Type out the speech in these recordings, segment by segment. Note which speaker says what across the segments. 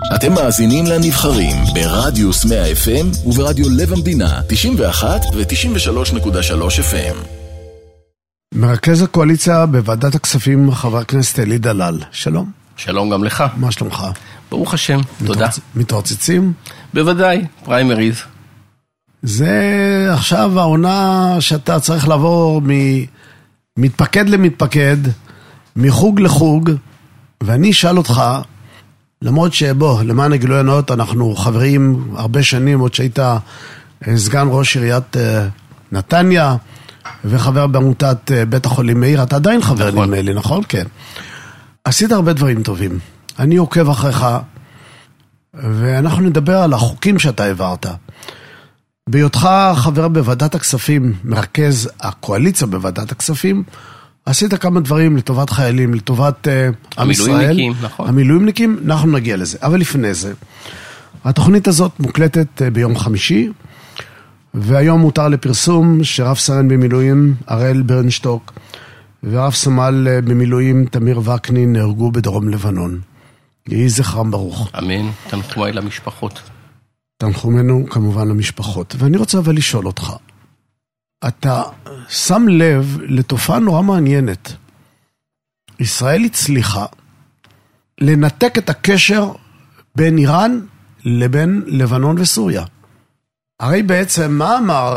Speaker 1: אתם מאזינים לנבחרים ברדיוס 100 FM וברדיו לב המדינה 91 ו-93.3 FM.
Speaker 2: מרכז הקואליציה בוועדת הכספים, חבר הכנסת אלי דלל. שלום.
Speaker 3: שלום גם לך.
Speaker 2: מה שלומך?
Speaker 3: ברוך השם, תודה.
Speaker 2: מתרוצצים?
Speaker 3: בוודאי, פריימריז.
Speaker 2: זה עכשיו העונה שאתה צריך לעבור מתפקד למתפקד, מחוג לחוג, ואני אשאל אותך, למרות שבוא, למען הגילוי הנאות, אנחנו חברים הרבה שנים, עוד שהיית סגן ראש עיריית נתניה, וחבר בעמותת בית החולים מאיר, אתה עדיין חבר נדמה לי, נכון? כן. עשית הרבה דברים טובים. אני עוקב אחריך, ואנחנו נדבר על החוקים שאתה העברת. בהיותך חבר בוועדת הכספים, מרכז הקואליציה בוועדת הכספים, עשית כמה דברים לטובת חיילים, לטובת עם ישראל.
Speaker 3: המילואימניקים, נכון.
Speaker 2: המילואימניקים, אנחנו נגיע לזה. אבל לפני זה, התוכנית הזאת מוקלטת ביום חמישי, והיום מותר לפרסום שרב סרן במילואים הראל ברנשטוק, ורב סמל במילואים תמיר וקנין נהרגו בדרום לבנון. יהי זכרם ברוך.
Speaker 3: אמן, תנחומיי למשפחות.
Speaker 2: תנחומנו כמובן למשפחות. ואני רוצה אבל לשאול אותך, אתה שם לב לתופעה נורא מעניינת. ישראל הצליחה לנתק את הקשר בין איראן לבין לבנון וסוריה. הרי בעצם מה אמר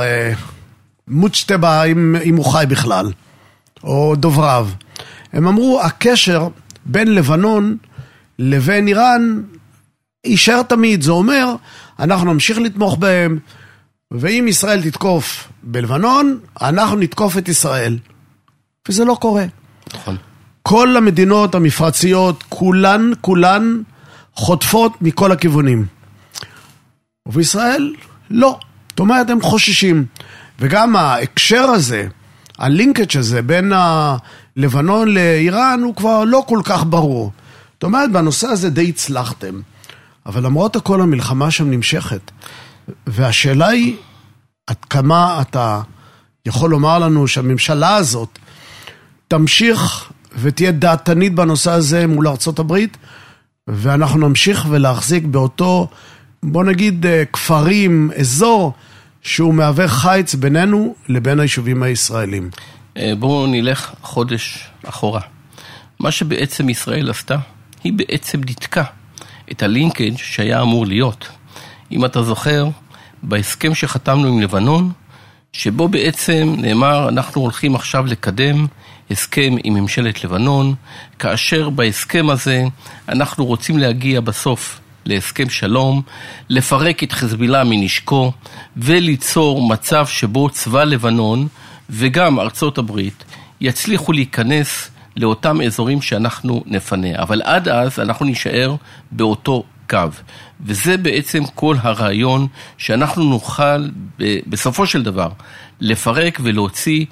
Speaker 2: מוצ'טבה אם הוא חי בכלל, או דובריו? הם אמרו, הקשר בין לבנון לבין איראן יישאר תמיד. זה אומר, אנחנו נמשיך לתמוך בהם, ואם ישראל תתקוף בלבנון, אנחנו נתקוף את ישראל. וזה לא קורה.
Speaker 3: נכון.
Speaker 2: כל המדינות המפרציות, כולן חוטפות מכל הכיוונים. ובישראל לא. זאת אומרת, הם חוששים. וגם ההקשר הזה, הלינקג' הזה בין לבנון לאיראן, הוא כבר לא כל כך ברור. זאת אומרת, בנושא הזה די הצלחתם. אבל למרות הכל המלחמה שם נמשכת. והשאלה היא, עד כמה אתה יכול לומר לנו שהממשלה הזאת תמשיך ותהיה דעתנית בנושא הזה מול ארצות הברית, ואנחנו נמשיך ולהחזיק באותו, בוא נגיד, כפרים, אזור, שהוא מהווה חיץ בינינו לבין היישובים הישראלים.
Speaker 3: בואו נלך חודש אחורה. מה שבעצם ישראל עשתה, היא בעצם ניתקה את הלינקג' שהיה אמור להיות. אם אתה זוכר, בהסכם שחתמנו עם לבנון, שבו בעצם נאמר, אנחנו הולכים עכשיו לקדם הסכם עם ממשלת לבנון, כאשר בהסכם הזה אנחנו רוצים להגיע בסוף להסכם שלום, לפרק את חזבאללה מנשקו, וליצור מצב שבו צבא לבנון וגם ארצות הברית יצליחו להיכנס לאותם אזורים שאנחנו נפנה. אבל עד אז אנחנו נשאר באותו קו. וזה בעצם כל הרעיון שאנחנו נוכל בסופו של דבר לפרק ולהוציא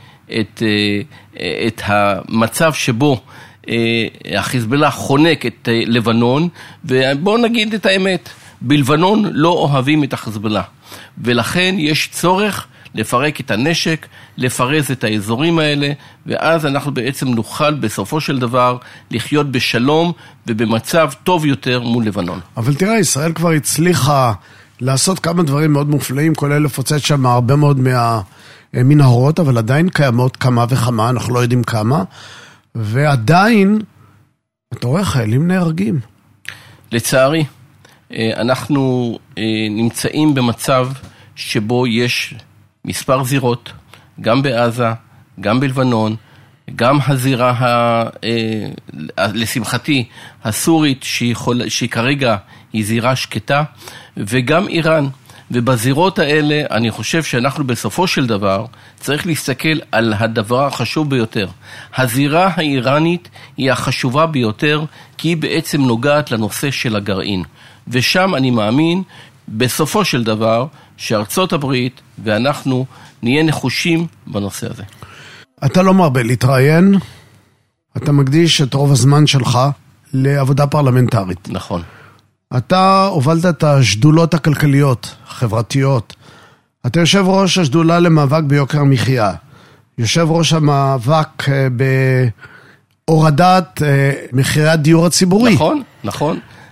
Speaker 3: את המצב שבו החזבאללה חונק את לבנון, ובואו נגיד את האמת, בלבנון לא אוהבים את החזבאללה, ולכן יש צורך לפרק את הנשק, לפרז את האזורים האלה, ואז אנחנו בעצם נוכל בסופו של דבר לחיות בשלום ובמצב טוב יותר מול לבנון.
Speaker 2: אבל תראה, ישראל כבר הצליחה לעשות כמה דברים מאוד מופלאים, כולל לפוצץ שם הרבה מאוד מהמנהרות, אבל עדיין קיימות כמה וכמה, אנחנו לא יודעים כמה, ועדיין, אתה רואה, חיילים נהרגים.
Speaker 3: לצערי, אנחנו נמצאים במצב שבו יש מספר זירות, גם בעזה, גם בלבנון, גם הזירה, לשמחתי, הסורית, שהיא כרגע היא זירה שקטה, וגם איראן. ובזירות האלה אני חושב שאנחנו בסופו של דבר צריך להסתכל על הדבר החשוב ביותר. הזירה האיראנית היא החשובה ביותר, כי היא בעצם נוגעת לנושא של הגרעין. ושם אני מאמין בסופו של דבר שארצות הברית ואנחנו נהיה נחושים בנושא הזה.
Speaker 2: אתה לא מרבה להתראיין, אתה מקדיש את רוב הזמן שלך לעבודה פרלמנטרית.
Speaker 3: נכון.
Speaker 2: אתה הובלת את השדולות הכלכליות, החברתיות. אתה יושב ראש השדולה למאבק ביוקר המחיה. יושב ראש המאבק בהורדת מחירי הדיור הציבורי.
Speaker 3: נכון, נכון.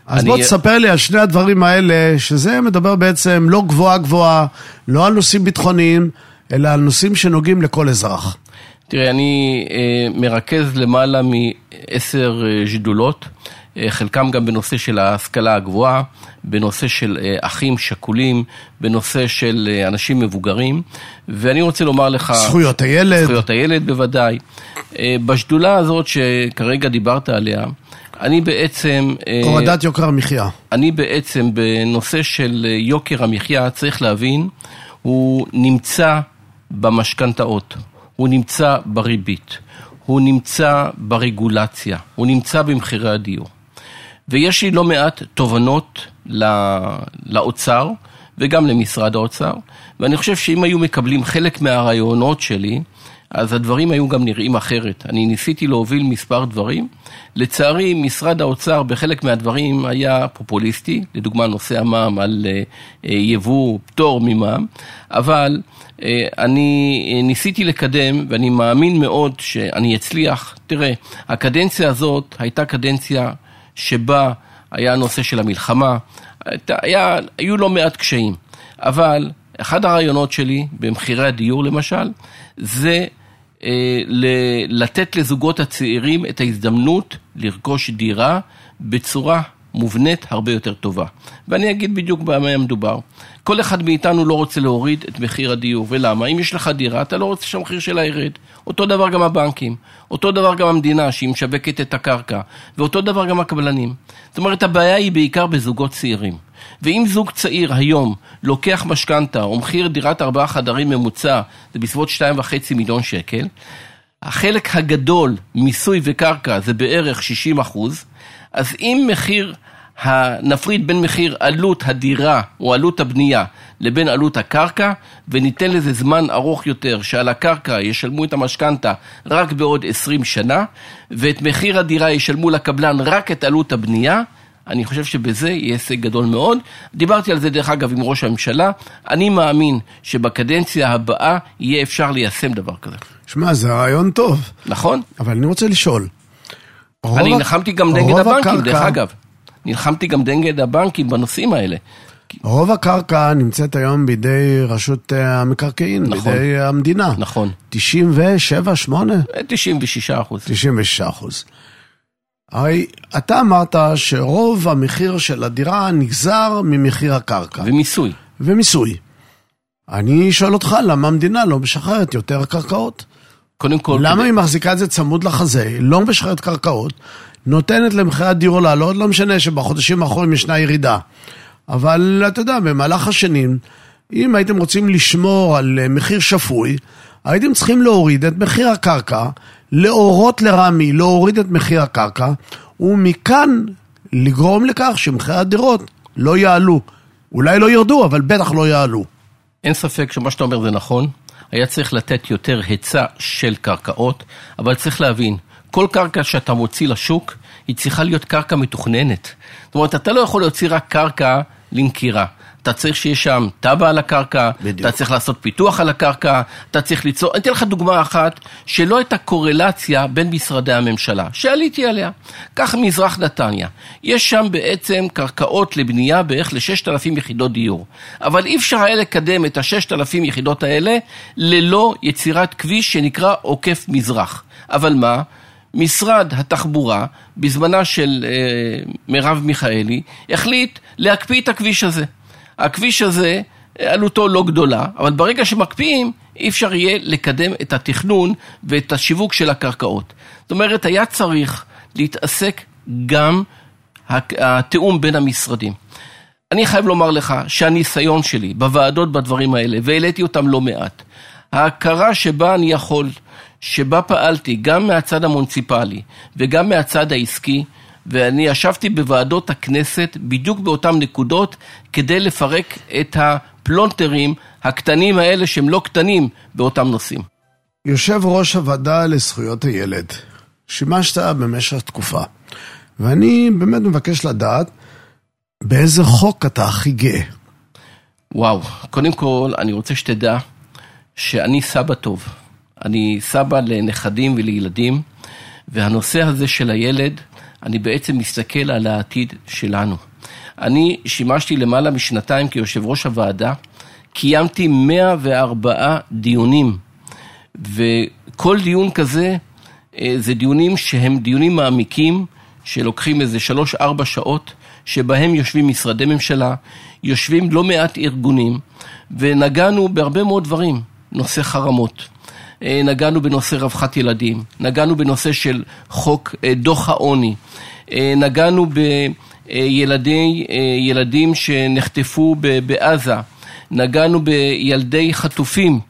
Speaker 2: אז בוא תספר לי על שני הדברים האלה, שזה מדבר בעצם לא גבוהה, לא על נושאים ביטחוניים, אלא על נושאים שנוגעים לכל אזרח.
Speaker 3: תראה, אני מרכז למעלה מ10 שדולות, חלקם גם בנושא של ההשכלה הגבוהה, בנושא של אחים שכולים, בנושא של אנשים מבוגרים, ואני רוצה לומר לך...
Speaker 2: זכויות הילד.
Speaker 3: זכויות הילד בוודאי. בשדולה הזאת שכרגע דיברת עליה, אני בעצם...
Speaker 2: הורדת יוקר המחיה.
Speaker 3: אני בעצם בנושא של יוקר המחיה, צריך להבין, הוא נמצא במשכנתאות, הוא נמצא בריבית, הוא נמצא ברגולציה, הוא נמצא במחירי הדיור. ויש לי לא מעט תובנות לאוצר וגם למשרד האוצר, ואני חושב שאם היו מקבלים חלק מהרעיונות שלי, אז הדברים היו גם נראים אחרת. אני ניסיתי להוביל מספר דברים, לצערי משרד האוצר בחלק מהדברים היה פופוליסטי, לדוגמה נושא המע"מ על יבוא פטור ממע"מ, אבל אני ניסיתי לקדם ואני מאמין מאוד שאני אצליח. תראה, הקדנציה הזאת הייתה קדנציה שבה היה הנושא של המלחמה, היו לא מעט קשיים, אבל אחד הרעיונות שלי במחירי הדיור למשל, זה לתת לזוגות הצעירים את ההזדמנות לרכוש דירה בצורה מובנית הרבה יותר טובה. ואני אגיד בדיוק במה מדובר. כל אחד מאיתנו לא רוצה להוריד את מחיר הדיור, ולמה? אם יש לך דירה, אתה לא רוצה שהמחיר שלה ירד. אותו דבר גם הבנקים, אותו דבר גם המדינה שהיא משווקת את הקרקע, ואותו דבר גם הקבלנים. זאת אומרת, הבעיה היא בעיקר בזוגות צעירים. ואם זוג צעיר היום לוקח משכנתה, או מחיר דירת 4 חדרים ממוצע, זה בסביבות 2.5 מיליון שקל, החלק הגדול, מיסוי וקרקע, זה בערך 60%, אז אם נפריד בין מחיר עלות הדירה או עלות הבנייה לבין עלות הקרקע, וניתן לזה זמן ארוך יותר, שעל הקרקע ישלמו את המשכנתה רק בעוד 20 שנה, ואת מחיר הדירה ישלמו לקבלן רק את עלות הבנייה, אני חושב שבזה יהיה הישג גדול מאוד. דיברתי על זה דרך אגב עם ראש הממשלה, אני מאמין שבקדנציה הבאה יהיה אפשר ליישם דבר כזה.
Speaker 2: שמע, זה רעיון טוב.
Speaker 3: נכון?
Speaker 2: אבל אני רוצה לשאול.
Speaker 3: אני נלחמתי גם נגד הבנקים, דרך אגב. נלחמתי גם נגד הבנקים בנושאים האלה.
Speaker 2: רוב הקרקע נמצאת היום בידי רשות המקרקעין, נכון, בידי המדינה.
Speaker 3: נכון.
Speaker 2: 97, 8?
Speaker 3: 96%.
Speaker 2: 96%. הרי אתה אמרת שרוב המחיר של הדירה נגזר ממחיר הקרקע.
Speaker 3: ומיסוי.
Speaker 2: ומיסוי. אני שואל אותך, למה המדינה לא משחררת יותר קרקעות?
Speaker 3: קודם כל...
Speaker 2: למה היא מחזיקה את זה צמוד לחזה, לא משחררת קרקעות, נותנת למחירי הדיור לעלות, לא משנה שבחודשים האחרונים ישנה ירידה. אבל אתה יודע, במהלך השנים, אם הייתם רוצים לשמור על מחיר שפוי, הייתם צריכים להוריד את מחיר הקרקע, להורות לרמי, להוריד את מחיר הקרקע, ומכאן לגרום לכך שמחירי הדירות לא יעלו. אולי לא ירדו, אבל בטח לא יעלו.
Speaker 3: אין ספק שמה שאתה אומר זה נכון. היה צריך לתת יותר היצע של קרקעות, אבל צריך להבין, כל קרקע שאתה מוציא לשוק, היא צריכה להיות קרקע מתוכננת. זאת אומרת, אתה לא יכול להוציא רק קרקע למכירה. אתה צריך שיש שם טבע על הקרקע, בדיוק. אתה צריך לעשות פיתוח על הקרקע, אתה צריך ליצור... אני אתן לך דוגמה אחת, שלא הייתה קורלציה בין משרדי הממשלה, שעליתי עליה. כך מזרח נתניה. יש שם בעצם קרקעות לבנייה בערך ל6,000 יחידות דיור. אבל אי אפשר היה לקדם את ה6,000 יחידות האלה, ללא יצירת כביש שנקרא עוקף מזרח. אבל מה? משרד התחבורה, בזמנה של מרב מיכאלי, החליט להקפיא את הכביש הזה. הכביש הזה, עלותו לא גדולה, אבל ברגע שמקפיאים, אי אפשר יהיה לקדם את התכנון ואת השיווק של הקרקעות. זאת אומרת, היה צריך להתעסק גם התיאום בין המשרדים. אני חייב לומר לך שהניסיון שלי בוועדות בדברים האלה, והעליתי אותם לא מעט, ההכרה שבה אני יכול, שבה פעלתי גם מהצד המוניציפלי וגם מהצד העסקי, ואני ישבתי בוועדות הכנסת בדיוק באותן נקודות כדי לפרק את הפלונטרים הקטנים האלה שהם לא קטנים באותם נושאים.
Speaker 2: יושב ראש הוועדה לזכויות הילד, שימשת במשך תקופה, ואני באמת מבקש לדעת באיזה חוק אתה הכי גאה.
Speaker 3: וואו, קודם כל אני רוצה שתדע שאני סבא טוב. אני סבא לנכדים ולילדים, והנושא הזה של הילד, אני בעצם מסתכל על העתיד שלנו. אני שימשתי למעלה משנתיים כיושב ראש הוועדה, קיימתי 104 דיונים, וכל דיון כזה, זה דיונים שהם דיונים מעמיקים, שלוקחים איזה 3-4 שעות, שבהם יושבים משרדי ממשלה, יושבים לא מעט ארגונים, ונגענו בהרבה מאוד דברים, נושא חרמות, נגענו בנושא רווחת ילדים, נגענו בנושא של חוק דוח העוני, נגענו בילדים שנחטפו בעזה, נגענו בילדי חטופים,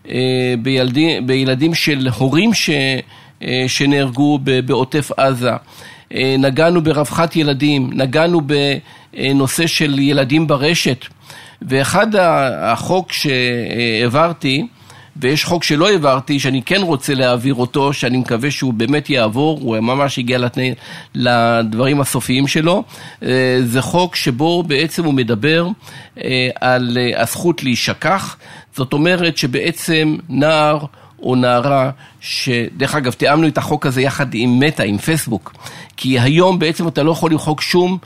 Speaker 3: בילדים של הורים שנהרגו בעוטף עזה, נגענו ברווחת ילדים, נגענו בנושא של ילדים ברשת, ואחד החוק שהעברתי, ויש חוק שלא העברתי, שאני כן רוצה להעביר אותו, שאני מקווה שהוא באמת יעבור, הוא ממש הגיע לדברים הסופיים שלו, זה חוק שבו בעצם הוא מדבר על הזכות להישכח, זאת אומרת שבעצם נער או נערה, שדרך אגב תיאמנו את החוק הזה יחד עם מטא, עם פייסבוק, כי היום בעצם אתה לא יכול למחוק שום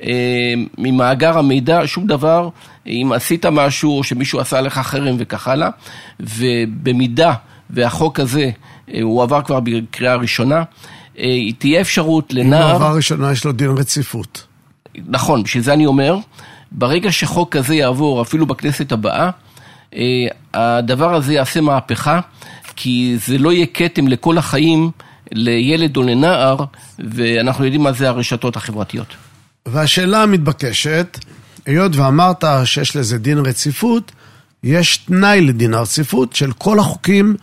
Speaker 3: ממאגר המידע, שום דבר, אם עשית משהו או שמישהו עשה לך חרם וכך הלאה, ובמידה והחוק הזה הוא עבר כבר בקריאה ראשונה, תהיה אפשרות לנער...
Speaker 2: אם הוא עבר ראשונה יש לו דין רציפות.
Speaker 3: נכון, בשביל זה אני אומר, ברגע שחוק כזה יעבור אפילו בכנסת הבאה, הדבר הזה יעשה מהפכה, כי זה לא יהיה כתם לכל החיים לילד או לנער, ואנחנו יודעים מה זה הרשתות החברתיות.
Speaker 2: והשאלה המתבקשת, היות ואמרת שיש לזה דין רציפות, יש תנאי לדין הרציפות של כל החוקים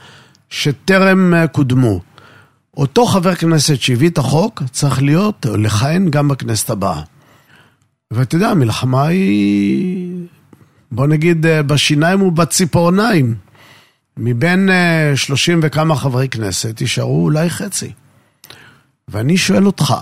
Speaker 2: שטרם קודמו. אותו חבר כנסת שהביא את החוק צריך להיות או לכהן גם בכנסת הבאה. ואתה יודע, המלחמה היא, בוא נגיד, בשיניים ובציפורניים. מבין 30 וכמה חברי כנסת יישארו אולי חצי. ואני שואל אותך,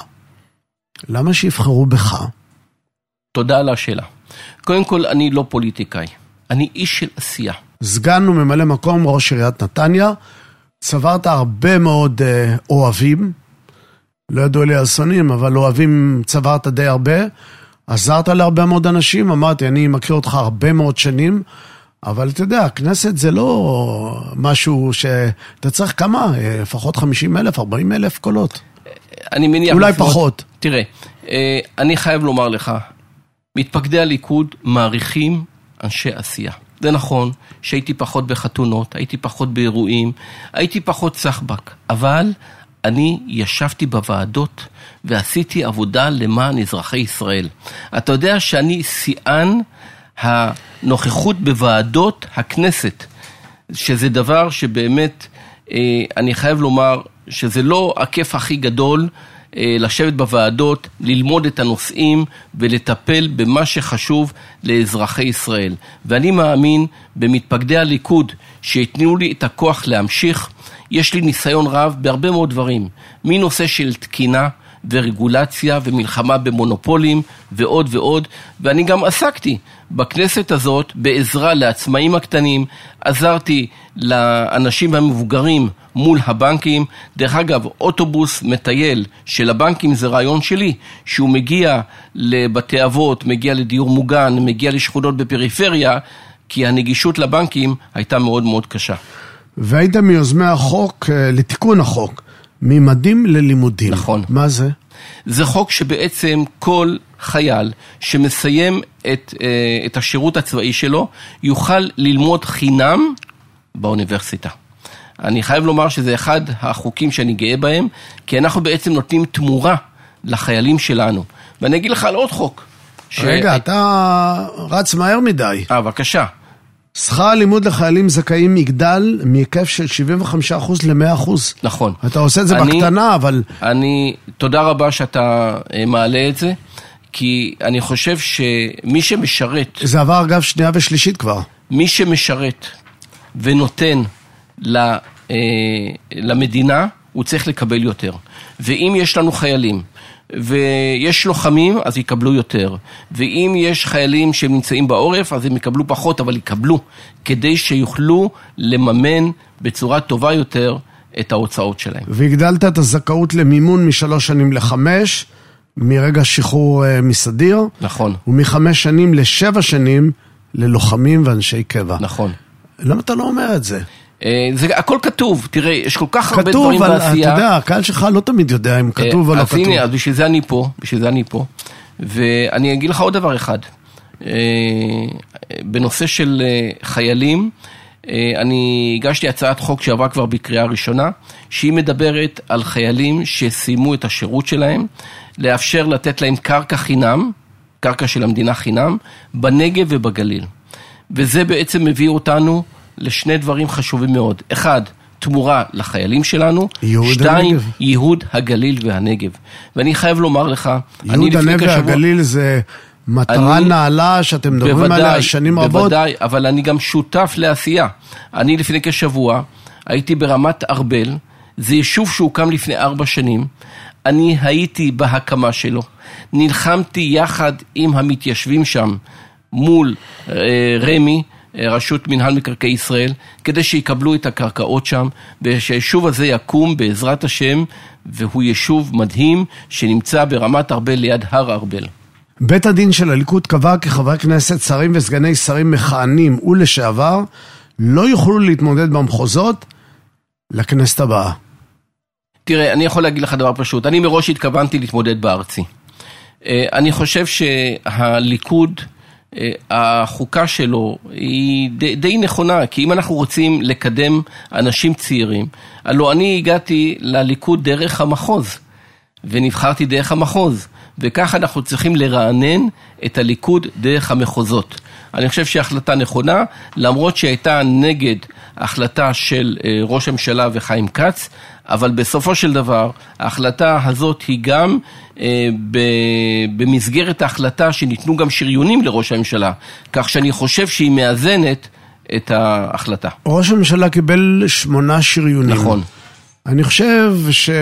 Speaker 2: למה שיבחרו בך?
Speaker 3: תודה על השאלה. קודם כל, אני לא פוליטיקאי. אני איש של עשייה.
Speaker 2: סגן וממלא מקום ראש עיריית נתניה, צברת הרבה מאוד אוהבים, לא ידעו לי על שונאים, אבל אוהבים צברת די הרבה, עזרת להרבה מאוד אנשים, אמרתי, אני מכיר אותך הרבה מאוד שנים, אבל אתה יודע, הכנסת זה לא משהו שאתה צריך כמה, לפחות 50,000, 40,000 קולות.
Speaker 3: אני מניח...
Speaker 2: אולי פחות.
Speaker 3: תראה, אני חייב לומר לך, מתפקדי הליכוד מעריכים אנשי עשייה. זה נכון שהייתי פחות בחתונות, הייתי פחות באירועים, הייתי פחות סחבק, אבל אני ישבתי בוועדות ועשיתי עבודה למען אזרחי ישראל. אתה יודע שאני שיאן הנוכחות בוועדות הכנסת, שזה דבר שבאמת אני חייב לומר שזה לא הכיף הכי גדול לשבת בוועדות, ללמוד את הנושאים ולטפל במה שחשוב לאזרחי ישראל. ואני מאמין במתפקדי הליכוד שיתנו לי את הכוח להמשיך. יש לי ניסיון רב בהרבה מאוד דברים, מנושא של תקינה ורגולציה ומלחמה במונופולים ועוד ועוד, ואני גם עסקתי בכנסת הזאת בעזרה לעצמאים הקטנים, עזרתי לאנשים המבוגרים מול הבנקים. דרך אגב, אוטובוס מטייל של הבנקים זה רעיון שלי, שהוא מגיע לבתי אבות, מגיע לדיור מוגן, מגיע לשכונות בפריפריה, כי הנגישות לבנקים הייתה מאוד מאוד קשה.
Speaker 2: והיית מיוזמי החוק, לתיקון החוק, ממדים ללימודים.
Speaker 3: נכון.
Speaker 2: מה זה?
Speaker 3: זה חוק שבעצם כל חייל שמסיים את השירות הצבאי שלו, יוכל ללמוד חינם באוניברסיטה. אני חייב לומר שזה אחד החוקים שאני גאה בהם, כי אנחנו בעצם נותנים תמורה לחיילים שלנו. ואני אגיד לך על עוד חוק.
Speaker 2: רגע, אתה רץ מהר מדי.
Speaker 3: בבקשה.
Speaker 2: שכר הלימוד לחיילים זכאים יגדל מהיקף של 75% ל-100%.
Speaker 3: נכון.
Speaker 2: אתה עושה את זה בקטנה, אבל...
Speaker 3: תודה רבה שאתה מעלה את זה, כי אני חושב שמי שמשרת...
Speaker 2: זה עבר אגב שנייה ושלישית כבר.
Speaker 3: מי שמשרת ונותן למדינה, הוא צריך לקבל יותר. ואם יש לנו חיילים, ויש לוחמים, אז יקבלו יותר. ואם יש חיילים שנמצאים בעורף, אז הם יקבלו פחות, אבל יקבלו, כדי שיוכלו לממן בצורה טובה יותר את ההוצאות שלהם.
Speaker 2: והגדלת את הזכאות למימון מ3 שנים ל5, מרגע שחרור מסדיר.
Speaker 3: נכון.
Speaker 2: ומ5 שנים ל7 שנים ללוחמים ואנשי קבע.
Speaker 3: נכון.
Speaker 2: למה אתה לא אומר את זה?
Speaker 3: זה הכל כתוב, תראה, יש כל כך הרבה דברים בעשייה.
Speaker 2: אתה יודע, הקהל שלך לא תמיד יודע אם כתוב או לא כתוב.
Speaker 3: אז הנה, אז בשביל זה אני פה, ואני אגיד לך עוד דבר אחד. בנושא של חיילים, אני הגשתי הצעת חוק שעברה כבר בקריאה ראשונה, שהיא מדברת על חיילים שסיימו את השירות שלהם, לאפשר לתת להם קרקע חינם, קרקע של המדינה חינם, בנגב ובגליל. וזה בעצם מביא אותנו לשני דברים חשובים מאוד. אחד, תמורה לחיילים שלנו. שתיים, ייהוד הגליל והנגב. ואני חייב לומר לך,
Speaker 2: ייהוד הנגב והגליל זה מטרה נעלה שאתם מדברים עליה שנים רבות.
Speaker 3: בוודאי, אבל אני גם שותף לעשייה. אני לפני כשבוע הייתי ברמת ארבל, זה יישוב שהוקם לפני 4 שנים. אני הייתי בהקמה שלו. נלחמתי יחד עם המתיישבים שם, מול רמי, רשות מנהל מקרקעי ישראל, כדי שיקבלו את הקרקעות שם, ושהיישוב הזה יקום בעזרת השם, והוא יישוב מדהים שנמצא ברמת ארבל ליד הר ארבל.
Speaker 2: בית הדין של הליכוד קבע כי חברי כנסת, שרים וסגני שרים מכהנים ולשעבר לא יוכלו להתמודד במחוזות לכנסת הבאה.
Speaker 3: תראה, אני יכול להגיד לך דבר פשוט. אני מראש התכוונתי להתמודד בארצי. אני חושב שהליכוד, החוקה שלו היא די נכונה, כי אם אנחנו רוצים לקדם אנשים צעירים, הלוא אני הגעתי לליכוד דרך המחוז, ונבחרתי דרך המחוז, וכך אנחנו צריכים לרענן את הליכוד דרך המחוזות. אני חושב שההחלטה נכונה, למרות שהייתה נגד ההחלטה של ראש הממשלה וחיים כץ, אבל בסופו של דבר, ההחלטה הזאת היא גם במסגרת ההחלטה שניתנו גם שריונים לראש הממשלה, כך שאני חושב שהיא מאזנת את ההחלטה.
Speaker 2: ראש הממשלה קיבל 8 שריונים.
Speaker 3: נכון.
Speaker 2: אני חושב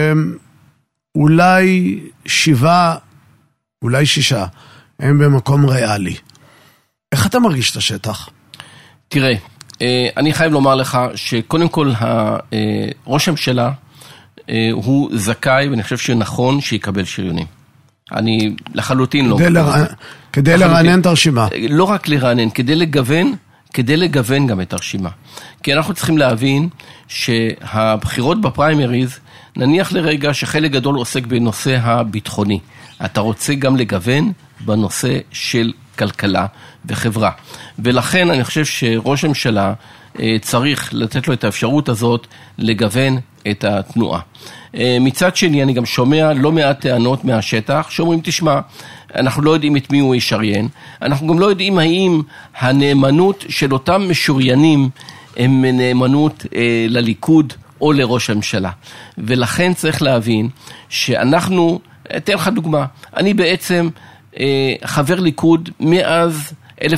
Speaker 2: שאולי 7, אולי 6, הם במקום ריאלי. איך אתה מרגיש את השטח?
Speaker 3: תראה, אני חייב לומר לך שקודם כל ראש הממשלה הוא זכאי, ואני חושב שנכון שיקבל שריונים. אני לחלוטין לא.
Speaker 2: כדי לרענן את הרשימה.
Speaker 3: לא רק לרענן, כדי לגוון גם את הרשימה. כי אנחנו צריכים להבין שהבחירות בפריימריז, נניח לרגע שחלק גדול עוסק בנושא הביטחוני. אתה רוצה גם לגוון בנושא של כלכלה וחברה. ולכן אני חושב שראש הממשלה צריך לתת לו את האפשרות הזאת לגוון את התנועה. מצד שני, אני גם שומע לא מעט טענות מהשטח, שאומרים, תשמע, אנחנו לא יודעים את מי הוא ישריין, אנחנו גם לא יודעים האם הנאמנות של אותם משוריינים הם נאמנות לליכוד או לראש הממשלה. ולכן צריך להבין שאנחנו, אתן לך דוגמה, אני בעצם חבר ליכוד מאז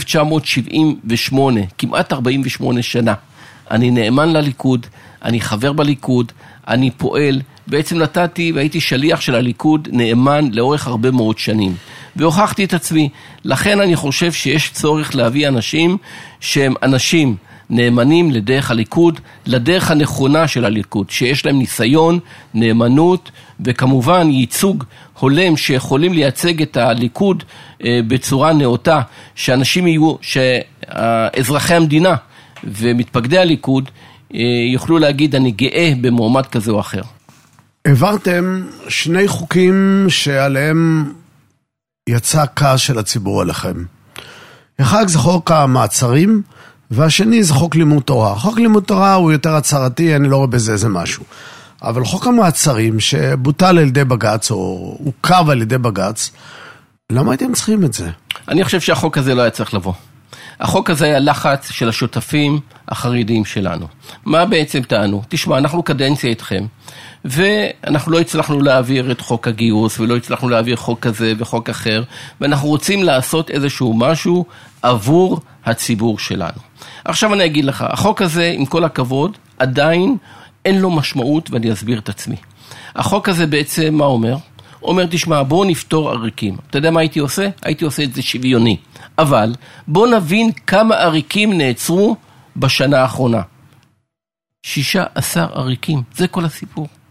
Speaker 3: 1978, כמעט 48 שנה. אני נאמן לליכוד, אני חבר בליכוד, אני פועל, בעצם נתתי והייתי שליח של הליכוד נאמן לאורך הרבה מאוד שנים. והוכחתי את עצמי. לכן אני חושב שיש צורך להביא אנשים שהם אנשים נאמנים לדרך הליכוד, לדרך הנכונה של הליכוד, שיש להם ניסיון, נאמנות, וכמובן ייצוג הולם שיכולים לייצג את הליכוד בצורה נאותה, שאנשים יהיו, שאזרחי המדינה ומתפקדי הליכוד יוכלו להגיד, אני גאה במועמד כזה או אחר.
Speaker 2: העברתם 2 חוקים שעליהם יצא כעס של הציבור עליכם. אחד זה חוק המעצרים, והשני זה חוק לימוד תורה. חוק לימוד תורה הוא יותר הצהרתי, אני לא רואה בזה איזה משהו. אבל חוק המעצרים שבוטל על ידי בג"ץ, או הוקב על ידי בג"ץ, למה הייתם צריכים את זה?
Speaker 3: אני חושב שהחוק הזה לא היה צריך לבוא. החוק הזה היה לחץ של השותפים החרדיים שלנו. מה בעצם טענו? תשמע, אנחנו קדנציה איתכם, ואנחנו לא הצלחנו להעביר את חוק הגיוס, ולא הצלחנו להעביר חוק כזה וחוק אחר, ואנחנו רוצים לעשות איזשהו משהו עבור הציבור שלנו. עכשיו אני אגיד לך, החוק הזה, עם כל הכבוד, עדיין אין לו משמעות, ואני אסביר את עצמי. החוק הזה בעצם מה אומר? אומר, תשמע, בואו נפתור עריקים. אתה יודע מה הייתי עושה? הייתי עושה את זה שוויוני. אבל בואו נבין כמה עריקים נעצרו בשנה האחרונה. 16 עריקים, זה כל הסיפור.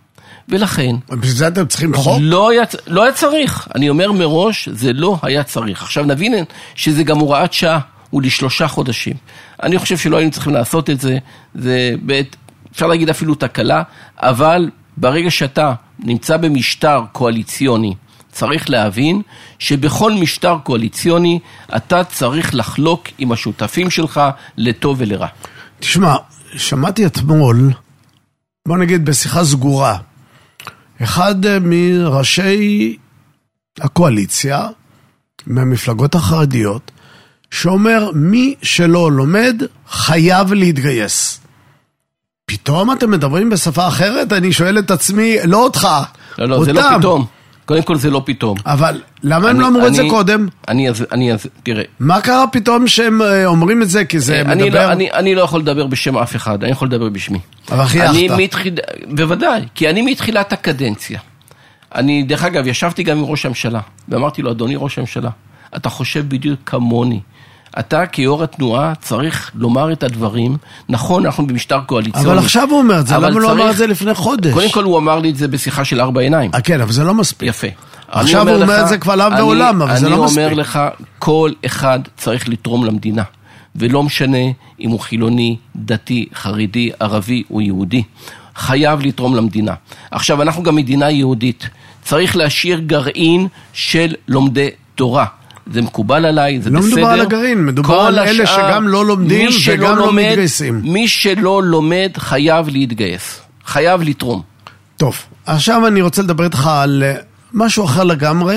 Speaker 3: ולכן...
Speaker 2: בשביל זה אתם צריכים חוק?
Speaker 3: לא היה צריך. אני אומר מראש, זה לא היה צריך. עכשיו נבין שזה גם הוראת שעה, הוא ל3 חודשים. אני חושב שלא היינו צריכים לעשות את זה, זה אפשר להגיד אפילו תקלה, אבל ברגע שאתה נמצא במשטר קואליציוני, צריך להבין שבכל משטר קואליציוני אתה צריך לחלוק עם השותפים שלך לטוב ולרע.
Speaker 2: תשמע, שמעתי אתמול, בוא נגיד בשיחה סגורה, אחד מראשי הקואליציה, מהמפלגות החרדיות, שאומר מי שלא לומד חייב להתגייס. פתאום אתם מדברים בשפה אחרת? אני שואל את עצמי, לא אותך,
Speaker 3: לא,
Speaker 2: אותם.
Speaker 3: זה לא פתאום. קודם כל זה לא פתאום.
Speaker 2: אבל למה הם לא אמרו את זה קודם?
Speaker 3: תראה.
Speaker 2: מה קרה פתאום שהם אומרים את זה? כי זה מדבר...
Speaker 3: אני לא יכול לדבר בשם אף אחד, אני יכול לדבר בשמי.
Speaker 2: אבל חייכת.
Speaker 3: בוודאי, כי אני מתחילת הקדנציה. דרך אגב, ישבתי גם עם ראש הממשלה, ואמרתי לו, אדוני ראש הממשלה, אתה חושב בדיוק כמוני. אתה כיו"ר התנועה צריך לומר את הדברים. נכון, אנחנו במשטר קואליציוני.
Speaker 2: אבל עכשיו הוא אומר את זה, למה הוא לא אמר את זה לפני חודש?
Speaker 3: קודם כל הוא אמר לי את זה בשיחה של 4 עיניים.
Speaker 2: כן, אבל זה לא מספיק.
Speaker 3: יפה.
Speaker 2: עכשיו הוא אומר את זה כבר לעם ועולם, אבל זה לא מספיק.
Speaker 3: אני אומר לך, כל אחד צריך לתרום למדינה. ולא משנה אם הוא חילוני, דתי, חרדי, ערבי או יהודי. חייב לתרום למדינה. עכשיו, אנחנו גם מדינה יהודית. צריך להשאיר גרעין של לומדי תורה. זה מקובל עליי, זה
Speaker 2: לא
Speaker 3: בסדר.
Speaker 2: מדובר על הגרעין, מדובר על אלה שגם לא לומדים וגם לא מתגייסים.
Speaker 3: מי שלא לומד חייב להתגייס, חייב לתרום.
Speaker 2: טוב, עכשיו אני רוצה לדבר איתך על משהו אחר לגמרי,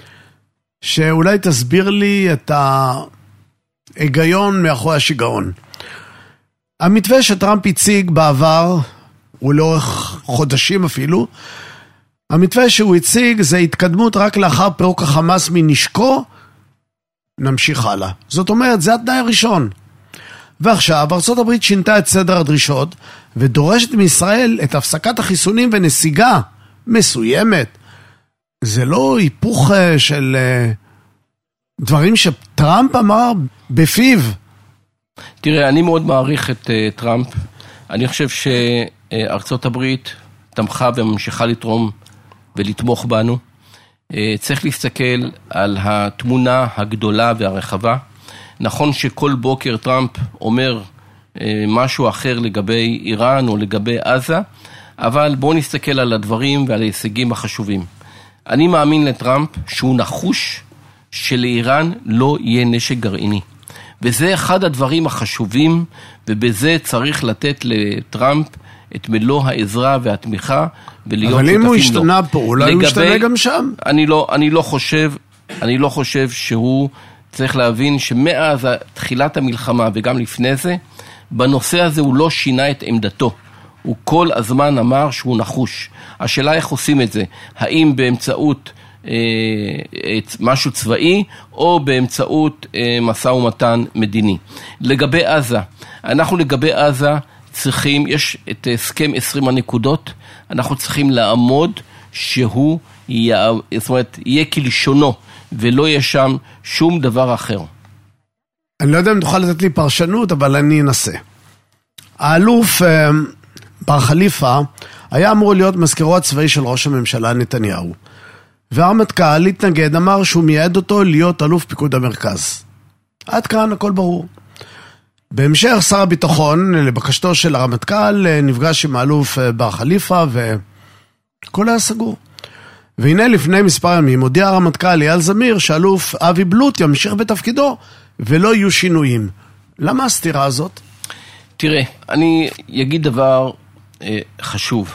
Speaker 2: שאולי תסביר לי את ההיגיון מאחורי השיגעון. המתווה שטראמפ הציג בעבר, ולאורך חודשים אפילו, המתווה שהוא הציג זה התקדמות רק לאחר פירוק החמאס מנשקו, נמשיך הלאה. זאת אומרת, זה התנאי הראשון. ועכשיו, ארצות הברית שינתה את סדר הדרישות, ודורשת מישראל את הפסקת החיסונים ונסיגה מסוימת. זה לא היפוך של דברים שטראמפ אמר בפיו.
Speaker 3: תראה, אני מאוד מעריך את טראמפ. אני חושב שארצות הברית תמכה וממשיכה לתרום ולתמוך בנו. צריך להסתכל על התמונה הגדולה והרחבה. נכון שכל בוקר טראמפ אומר משהו אחר לגבי איראן או לגבי עזה, אבל בואו נסתכל על הדברים ועל ההישגים החשובים. אני מאמין לטראמפ שהוא נחוש שלאיראן לא יהיה נשק גרעיני. וזה אחד הדברים החשובים, ובזה צריך לתת לטראמפ את מלוא העזרה והתמיכה, ולהיות שותפים לו. אבל אם הוא
Speaker 2: השתנה פה, אולי הוא ישתנה גם שם?
Speaker 3: אני לא חושב שהוא צריך להבין שמאז תחילת המלחמה וגם לפני זה, בנושא הזה הוא לא שינה את עמדתו. הוא כל הזמן אמר שהוא נחוש. השאלה איך עושים את זה? האם באמצעות משהו צבאי, או באמצעות משא ומתן מדיני. לגבי עזה, אנחנו לגבי עזה צריכים, יש את הסכם 20 הנקודות, אנחנו צריכים לעמוד שהוא יהיה כלשונו, ולא יהיה שם שום דבר אחר.
Speaker 2: אני לא יודע אם תוכל לתת לי פרשנות, אבל אני אנסה. האלוף בר חליפה היה אמור להיות מזכירו הצבאי של ראש הממשלה נתניהו. והרמטכ"ל התנגד, אמר שהוא מייעד אותו להיות אלוף פיקוד המרכז. עד כאן הכל ברור. בהמשך שר הביטחון, לבקשתו של הרמטכ"ל, נפגש עם האלוף בר חליפה והכל היה סגור. והנה לפני מספר ימים הודיע הרמטכ"ל אייל זמיר שאלוף אבי בלוט ימשיך בתפקידו ולא יהיו שינויים. למה הסתירה הזאת?
Speaker 3: תראה, אני אגיד דבר חשוב.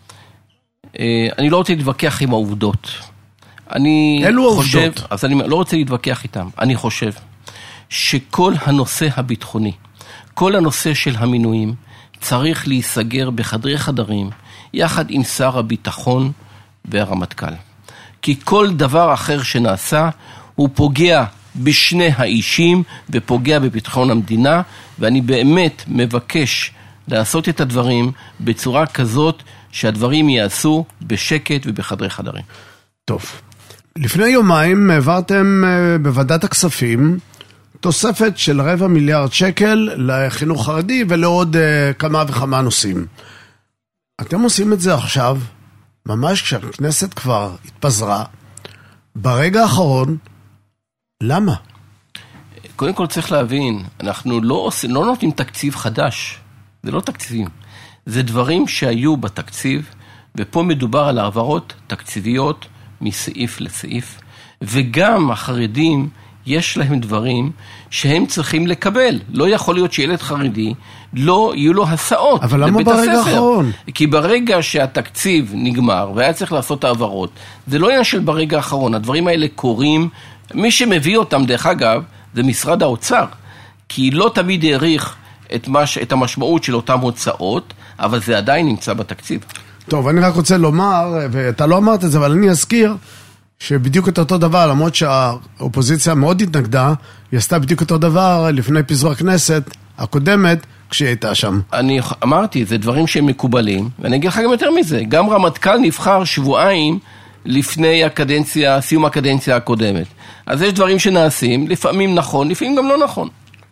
Speaker 3: אני לא רוצה להתווכח עם העובדות.
Speaker 2: אלו העובדות.
Speaker 3: אז אני לא רוצה להתווכח איתם. אני חושב שכל הנושא הביטחוני, כל הנושא של המינויים, צריך להיסגר בחדרי חדרים, יחד עם שר הביטחון והרמטכ"ל. כי כל דבר אחר שנעשה, הוא פוגע בשני האישים, ופוגע בביטחון המדינה, ואני באמת מבקש לעשות את הדברים בצורה כזאת, שהדברים יעשו בשקט ובחדרי חדרים.
Speaker 2: טוב. לפני יומיים העברתם בוועדת הכספים תוספת של 250 מיליארד שקל לחינוך חרדי ולעוד כמה וכמה נושאים. אתם עושים את זה עכשיו ממש כשהכנסת כבר התפזרה, ברגע האחרון, למה?
Speaker 3: קודם כל צריך להבין, אנחנו לא נותנים תקציב חדש, זה לא תקציבים, זה דברים שהיו בתקציב, ופה מדובר על העברות תקציביות מסעיף לסעיף, וגם החרדים יש להם דברים שהם צריכים לקבל. לא יכול להיות שילד חרדי לא יהיו לו הסעות.
Speaker 2: אבל למה ברגע האחרון?
Speaker 3: כי ברגע שהתקציב נגמר והיה צריך לעשות העברות, זה לא עניין של ברגע האחרון. הדברים האלה קורים, מי שמביא אותם דרך אגב זה משרד האוצר, כי לא תמיד העריך את המשמעות של אותם הוצאות, אבל זה עדיין נמצא בתקציב.
Speaker 2: טוב, אני רק רוצה לומר, ואתה לא אמרת את זה, אבל אני אזכיר שבדיוק את אותו דבר, למרות שהאופוזיציה מאוד התנגדה, היא עשתה בדיוק אותו דבר לפני פיזור הכנסת הקודמת, כשהיא הייתה שם.
Speaker 3: אני אמרתי, זה דברים שהם מקובלים, ואני אגיד לך גם יותר מזה, גם רמטכ"ל נבחר שבועיים לפני הקדנציה, סיום הקדנציה הקודמת. אז יש דברים שנעשים, לפעמים נכון, לפעמים גם לא נכון.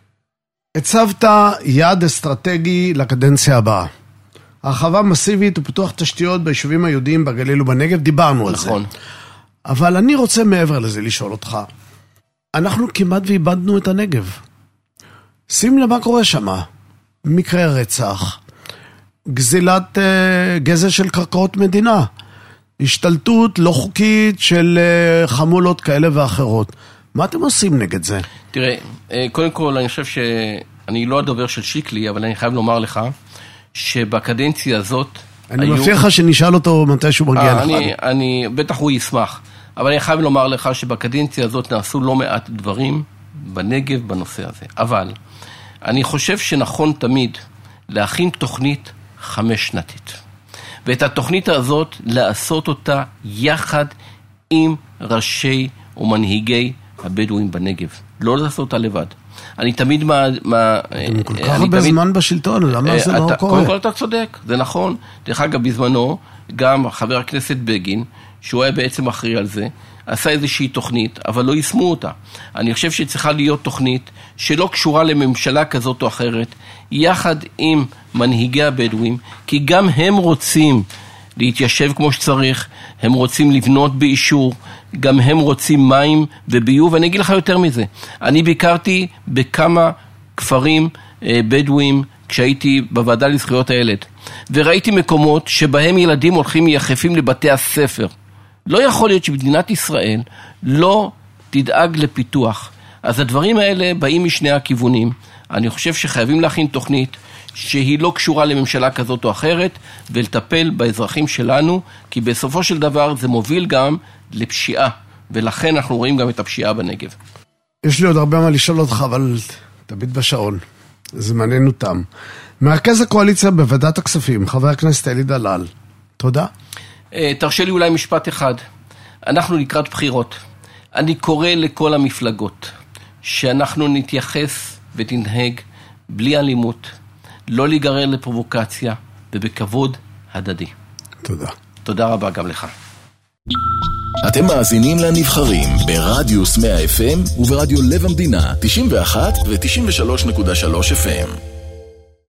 Speaker 2: הצבת יעד אסטרטגי לקדנציה הבאה. הרחבה מסיבית ופיתוח תשתיות ביישובים היהודיים בגליל ובנגב, דיברנו על זה.
Speaker 3: נכון.
Speaker 2: אבל אני רוצה מעבר לזה לשאול אותך. אנחנו כמעט ואיבדנו את הנגב. שים למה קורה שם. מקרה רצח, גזילת גזל של קרקעות מדינה, השתלטות לא חוקית של חמולות כאלה ואחרות. מה אתם עושים נגד זה?
Speaker 3: תראה, קודם כל אני חושב שאני לא הדובר של שיקלי, אבל אני חייב לומר לך שבקדנציה הזאת
Speaker 2: אני מבטיח לך שנשאל אותו מתי שהוא מגיע לך.
Speaker 3: בטח הוא ישמח, אבל אני חייב לומר לך שבקדנציה הזאת נעשו לא מעט דברים בנגב בנושא הזה. אבל אני חושב שנכון תמיד להכין תוכנית 5-שנתית. ואת התוכנית הזאת לעשות אותה יחד עם ראשי ומנהיגי הבדואים בנגב. לא לעשות אותה לבד. אני תמיד
Speaker 2: כל כך הרבה זמן בשלטון, למה זה לא קורה?
Speaker 3: קודם כל אתה צודק, זה נכון. דרך אגב, בזמנו, גם חבר הכנסת בגין, שהוא היה בעצם אחראי על זה, עשה איזושהי תוכנית, אבל לא יישמו אותה. אני חושב שצריכה להיות תוכנית שלא קשורה לממשלה כזאת או אחרת, יחד עם מנהיגי הבדואים, כי גם הם רוצים להתיישב כמו שצריך, הם רוצים לבנות באישור, גם הם רוצים מים וביוב, ואני אגיד לך יותר מזה. אני ביקרתי בכמה כפרים בדואים כשהייתי בוועדה לזכויות הילד, וראיתי מקומות שבהם ילדים הולכים יחפים לבתי הספר. לא יכול להיות שמדינת ישראל לא תדאג לפיתוח. אז הדברים האלה באים משני הכיוונים. אני חושב שחייבים להכין תוכנית שהיא לא קשורה לממשלה כזאת או אחרת, ולטפל באזרחים שלנו, כי בסופו של דבר זה מוביל גם לפשיעה, ולכן אנחנו רואים גם את הפשיעה בנגב.
Speaker 2: יש לי עוד הרבה מה לשאול אותך, אבל תביט בשעון. זמננו תם. מרכז הקואליציה בוועדת הכספים, חבר הכנסת אלי דלל. תודה.
Speaker 3: תרשה לי אולי משפט אחד. אנחנו לקראת בחירות. אני קורא לכל המפלגות שאנחנו נתייחס ותנהג בלי אלימות, לא להיגרר לפרובוקציה ובכבוד הדדי.
Speaker 2: תודה.
Speaker 3: תודה רבה גם לך.
Speaker 1: אתם מאזינים לנבחרים ברדיוס 100 FM וברדיו לב המדינה 91 ו-93.3 FM.